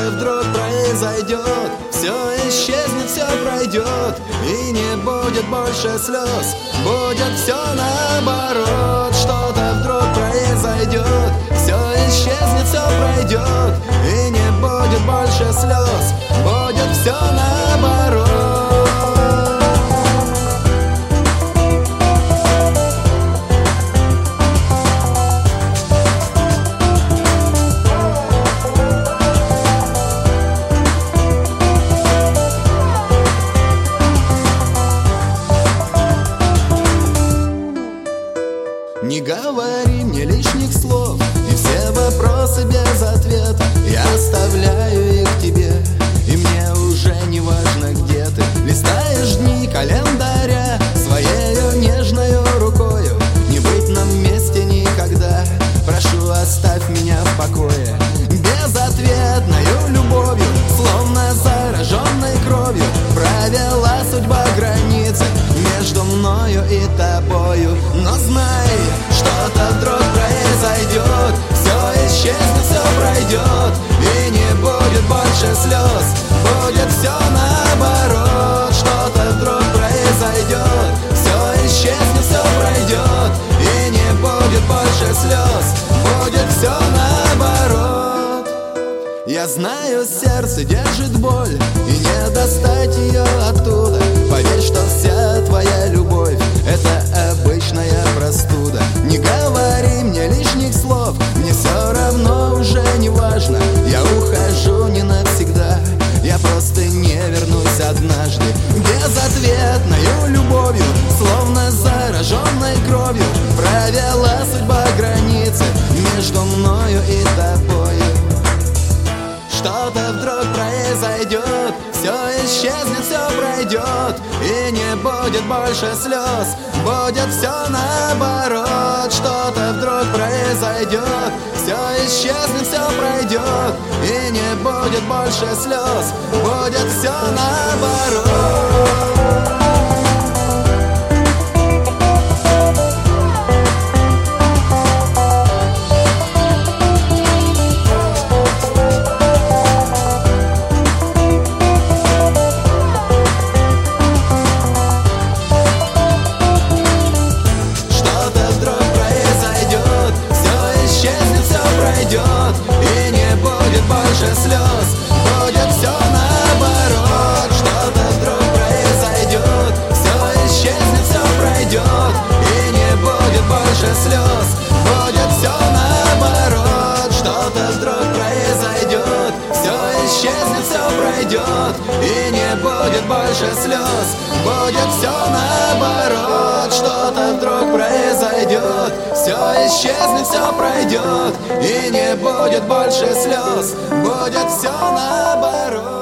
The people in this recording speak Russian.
что-то вдруг произойдет, все исчезнет, все пройдет, и не будет больше слез, будет все наоборот. Что-то вдруг произойдет, все исчезнет, все пройдет, и не будет больше слез, будет все наоборот. Не говори мне лишних слов, и все вопросы без ответа я оставляю их тебе, и мне уже не важно, где ты листаешь дни календаря своею нежною рукою. Не быть нам вместе никогда, прошу, оставь меня в покое. Безответною любовью, словно зараженной кровью, провела судьба границы между мною и тобою. Но знай, что-то вдруг произойдет, все исчезнет, все пройдет, и не будет больше слез, будет все наоборот. Что-то вдруг произойдет, все исчезнет, все пройдет, и не будет больше слез, будет все наоборот. Я знаю, сердце держит боль, и не достать ее оттуда. Поверь, что вся твоя любовь — это обычная простуда. Не говори мне лишних слов, мне все равно уже не важно. Я ухожу не навсегда, я просто не вернусь однажды. Безответною любовью, словно зараженной кровью, провела судьба границы между мною и тобою. Что-то вдруг произойдет, все исчезнет, все пройдет, и не будет больше слез, будет все наоборот. Что-то вдруг произойдет, все исчезнет, все пройдет, и не будет больше слез, будет все наоборот. И не будет больше слез, будет все наоборот. Что-то вдруг произойдет, все исчезнет, все пройдет, и не будет больше слез, будет все наоборот. Что-то вдруг произойдет, все исчезнет, все пройдет, и не будет больше слез, будет все наоборот. Что-то вдруг произойдет, все исчезнет, все пройдет, и не будет больше слез, будет все наоборот.